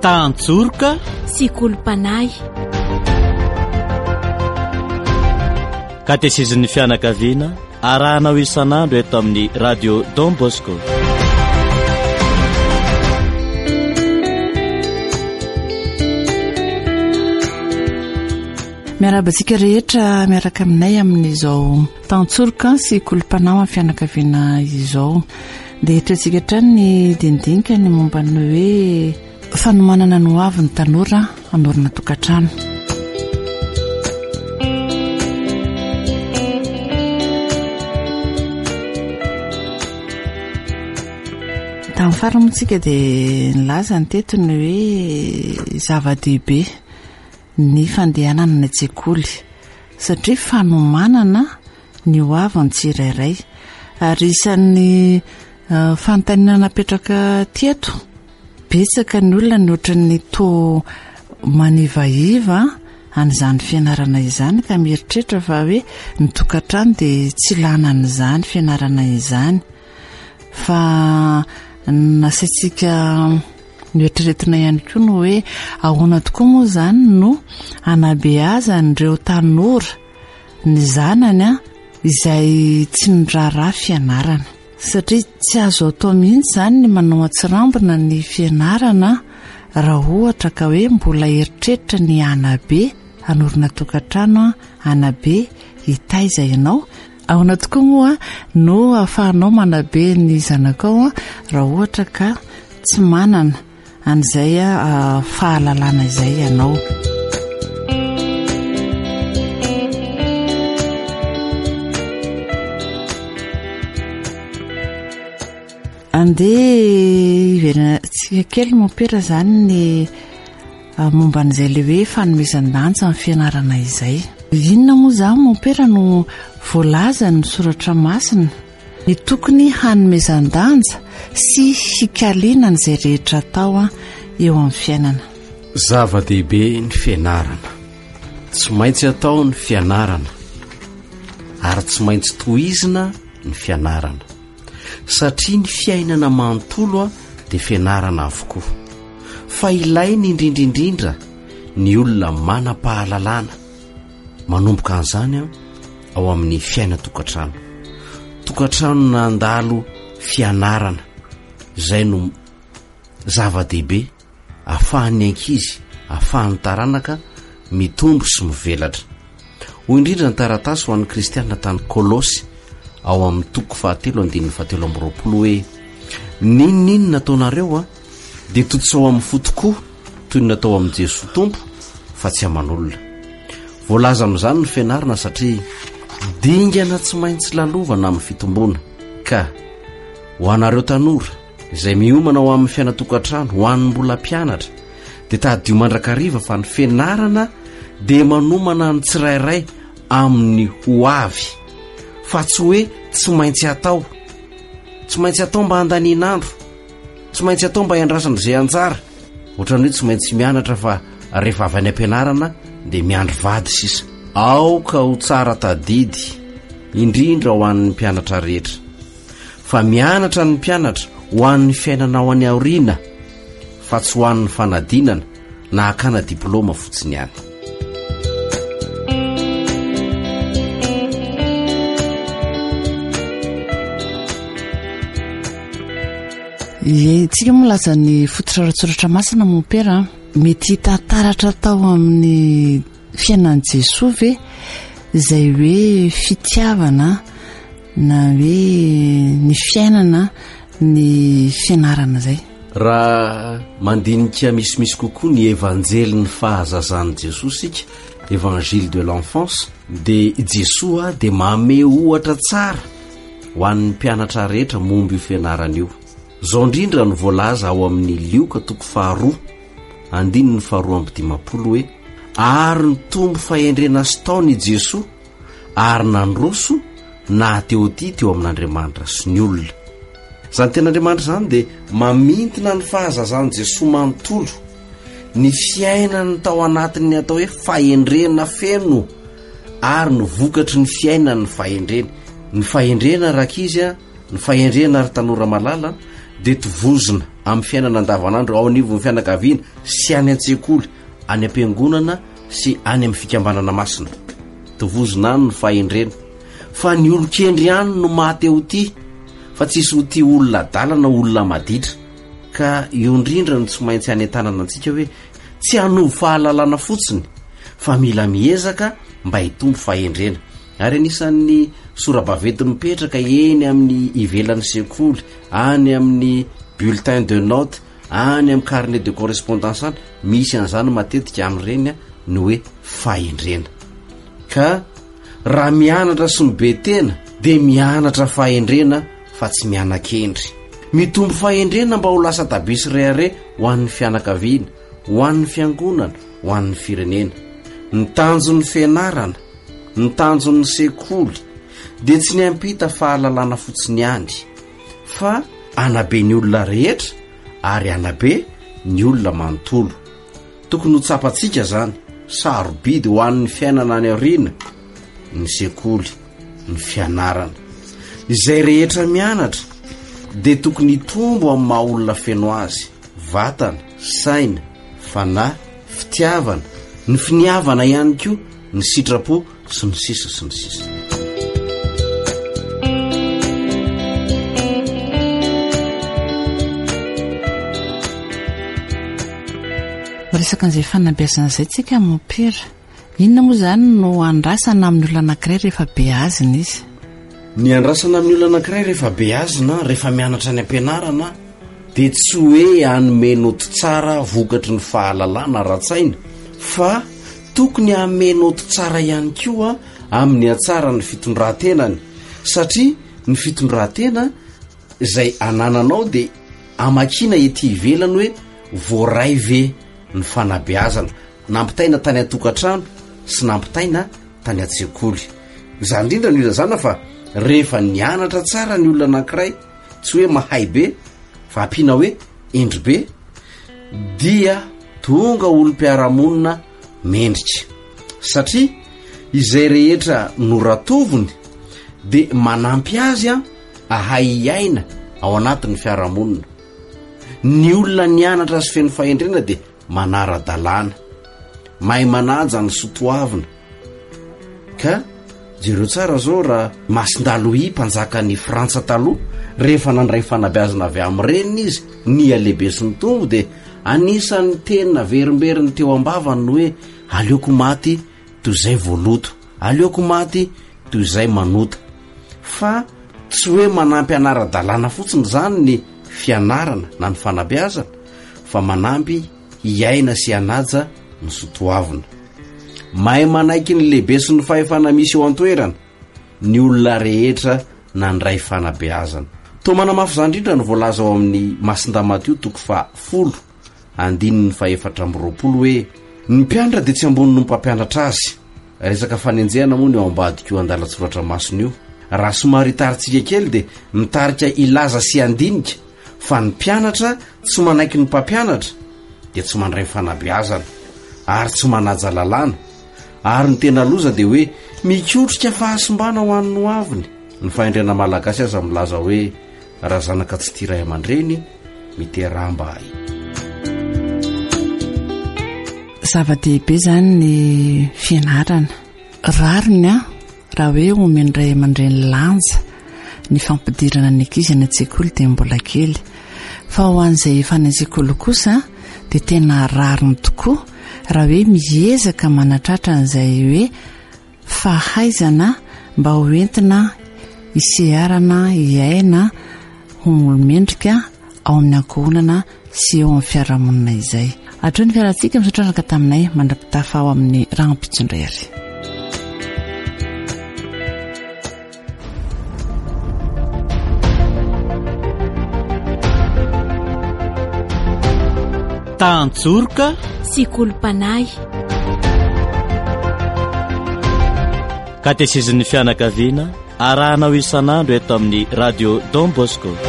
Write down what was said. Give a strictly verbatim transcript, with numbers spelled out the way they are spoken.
tantsorika sy kolompanay. Katesezin'ny fianakaviana arahanao isan'andro eto amin'ny radio Don Bosco. Miarabantsika rehetra miaraka aminay amin'izao tantsorika sy kolompanay amin'ny fianakaviana izao. Dia etrentsika trany ny dindinika ny momba ny hoe fanomanana no avy ny tanora anorina tokantrano. Tamin'ny faramontsika dia nilaza ny tetony hoe zava-dehibe ny fandehanana ny an-tsekoly satria fanomanana ny ho avy ny tsirairay ary isan'ny uh, fanontaniana napetraka tieto betsaka ny olona ny ohatran'ny to manivaiva an'izany fianarana izany ka mieritreritra fa hoe ny tokantrano dia tsy lanan'izany fianarana izany fa nasaitsika mieritriretina ihany koa no hoe ahoana tokoa moa izany no anabeazan'ireo tanora ny zanany a izay tsy niraharaha fianarana satria tsy azo atao mihitsy izany ny manao atsirambina ny fianarana raha ohatra ka hoe mbola eritreritra ny anabe anorina tokantrano anabe hitaiza ianao. Ahoana tokoa moa no ahafahanao manabe ny zanakao raha ohatra ka tsy manana an'izay a fahalalana izay ianao. Andeha iverantsika kely mopera izany ny momba n'izay le hoe fanomezan-danja amin'ny fianarana izay. Inona moa izany mopera no voalaza ny soratra masina ny tokony hanomezan-danja sy hikaliana n'izay rehetra atao eo amin'ny fiainana. Zava-dehibe ny fianarana, tsy maintsy atao ny fianarana ary tsy maintsy tohizina ny fianarana satria ny fiainana manontolo dia fianarana avokoa fa ilainy indrindraindrindra ny olona manam-pahalalana manomboka an'izany ao amin'ny fiaina tokantrano tokantrano nandalo fianarana izay no zava-dehibe ahafahan'ny ankizy ahafahan'ny taranaka mitombo sy mivelatra. Hoy indrindra ny taratasy ho an'ny kristianina tany Kolosy ao amin'ny toko fahatelo andininy fahatelo amby roapolo hoe ninonino nataonareo a dia totsao amin'ny fo tokoa toy ny natao amin'ny Jesosy tompo fa tsy aman'olona. Voalaza amin'izany ny fianarana satria dingana tsy maintsy lalovana amin'ny fitombona ka ho anareo tanora izay miomana ho amin'ny fiainatokantrano ho an'ny mbola mpianatra dia tadio mandrakariva fa ny fianarana dia manomana ny tsirairay amin'ny ho avy fa tsy hoe tsy maintsy atao tsy maintsy atao mba handaninandro tsy maintsy atao mba hiandrasana izay anjara ohatrany hoe tsy maintsy mianatra fa rehefa avy any am-pianarana dia miandro vady sisa. Aoka ho tsara tadidy indrindra ho an'ny mpianatra rehetra fa mianatra ny mpianatra ho an'ny fiainana ao any aoriana fa tsy ho an'ny fanadinana na hakana diploma fotsiny ihany. Tsika molaza ny fototraratsoratra masina mopera mety hitantaratra tao amin'ny fiainan'i Jesosy ve izay hoe fitiavana na hoe ny fiainana ny fianarana izay. Raha mandinika misimisy kokoa ny evanjely ny fahazazan'i Jesosy sika évangile de l'enfance dia Jesosy a dia maome ohatra tsara ho an'ny mpianatra rehetra momba io fianarana io. Zao indrindra ny voalaza ao amin'ny lioka toko faharoa andiny ny faharoa amby dimapolo hoe ary ny tombo fahendrena sy taony Jesosy ary nandroso na teoty teo amin'Andriamanitra sy ny olona. Zany ten'Andriamanitra zany dia mamintina ny fahazazan'i Jesosy manontolo ny fiainany tao anatiny ny atao hoe fahendrena feno ary ny vokatry ny fiainany ny fahendrena ny fahendrena rakizy a ny fahendrena ary tanora malala dia tovozona amin'ny fiainana andavanandro ao anivon'ny fianakaviana sy any an-tsekoly, any am-piangonana sy any amin'ny fikambanana masina. Tovozona any ny fahendrena fa ny olon-kendry ihany no maty ho ty, fa tsisy ho ty olona dalana olona maditra. Ka io indrindra no tsy maintsy any an-tanana antsika hoe tsy hanovo fahalalana fotsiny fa mila miezaka mba hitombo fahendrena. Ary anisan'ny sora-bavety mipetraka eny amin'ny ivelan'ny sekoly, any amin'ny bulletin de note, any amin'ny carnet de correspondance any, misy an'izany matetika amin'ireny ny hoe fahendrena. Ka raha mianatra sy mibe tena dia mianatra fahendrena fa tsy mianan-kendry. Mitombo fahendrena mba ho lasa tabisy rehare ho an'ny fianakaviana, ho an'ny fiangonana, ho an'ny firenena. Ny tanjon'ny fianarana, ny tanjon'ny sekoly dia tsy ny ampita fahalalana fotsiny ihany, fa anabe ny olona rehetra ary anabe ny olona manontolo. Tokony ho tsapantsika izany, sarobidy ho an'ny fiainana any aoriana, ny sekoly, ny fianarana. Izay rehetra mianatra dia tokony hitombo amin'ny maha olona feno azy, vatana, saina, fanahy, fitiavana, ny finiavana ihany koa, ny sitrapo sy ny sisa sy ny sisa. Resaka an'izay fanabeazana izay tsika mopera, inona moa izany no andrasana amin'ny olona anankiray rehefa be azina izy? Ny andrasana amin'ny olona anankiray rehefa be azina, rehefa mianatra any am-pianarana, dia tsy hoe hanomenoto tsara vokatry ny fahalalana ara-tsaina, fa tokony hamenoto tsara ihany koa amin'ny atsara ny fitondran-tenany, satria ny fitondran-tena izay anananao dia amakiana ety ivelany hoe voaray ve ny fanabeazana, nampitaina tany an-tokantrano sy nampitaina tany an-tsekoly. Izany indrindra no ilazana fa rehefa nianatra tsara ny olona anankiray, tsy hoe mahay be fa ampiana hoe endry be, dia tonga olom-piaramonina mendrika. Satria izay rehetra noratovony dia manampy azy a ahay iaina ao anatin'ny fiaramonina. Ny olona nianatra sy feno fahendrena dia manara-dalàna, mahay manaja ny sotoavina. Ka jereo tsara zao raha Masindalohi mpanjaka ny Frantsa taloha, rehefa nandray fanabeazana avy amin'ireny izy, ny alehibe sy ny tombo dia anisan'ny tena verimberiny teo ambavany no hoe aleoko maty toy izay voaloto, aleoko maty toy izay manota. Fa tsy hoe manampy anara-dalàna fotsiny izany ny fianarana na ny fanabeazana, fa manampy hiaina sy hanaja ny sotoavina. Mahay manaiky ny lehibe sy ny fahefana misy eo an-toerana ny olona rehetra nandray fanabeazana. Toa manamafy izany indrindra no voalaza ao amin'ny Masindamatio toko fa folo andininy faefatra amby roapolo hoe ny mpianatra dia tsy ambony no mpampianatra azy. Resaka fanenjehana moa ny ao ambadika io andalatsoratra masina io. Raha somary hitaritsika kely dia mitarika ilaza sy andinika fa ny mpianatra tsy manaiky ny mpampianatra dia tsy mandray fanabeazana ary tsy manaja lalàna. Ary ny tena loza dia hoe mikotrika fahasimbana ho an'ny hoaviny. Ny fahendrena malagasy aza milaza hoe raha zanaka tsy tia ray aman-dreny miteramba. Zava-dehibe izany ny fianarana. Rariny a raha hoe omeny ray aman-dreny lanja ny fampidirana ny ankizy any an-tsekoly dia mbola kely, fa ho an'izay efa any an-tsekoly kosa dia tena rariny tokoa raha hoe miezaka manatratra an'izay hoe fahaizana mba ho entina hiseharana, hiaina ho mendrika ao amin'ny ankohonana sy eo amin'ny fiarahamonina izay. Atreo ny fiarantsika misaotranaka taminay mandra-pitafa ao amin'ny rano-pitsondrery. Tantsorika sy kolompanay. Katesizin'ny fianakaviana arahanao isan'andro eto amin'ny radio Don Bosco.